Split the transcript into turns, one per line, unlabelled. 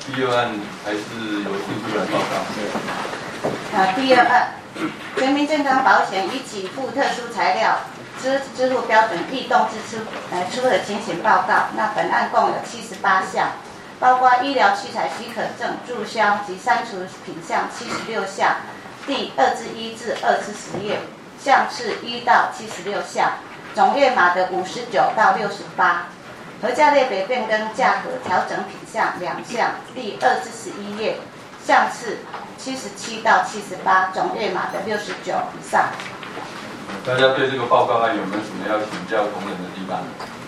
第二案还是由姓出来报告。
第二案，全民健康保险以给付特殊材料支付标准异动之出的情形报告。那本案共有78项，包括医疗器材许可证注销及删除品项76项，第2至1至2至10页，项次1到76项，总页码的59到68。核价类别变更价格调整品项2项，第2至11页，项次77到78，总页码的69以上。
大家对这个报告案有没有什么要请教同仁的地方？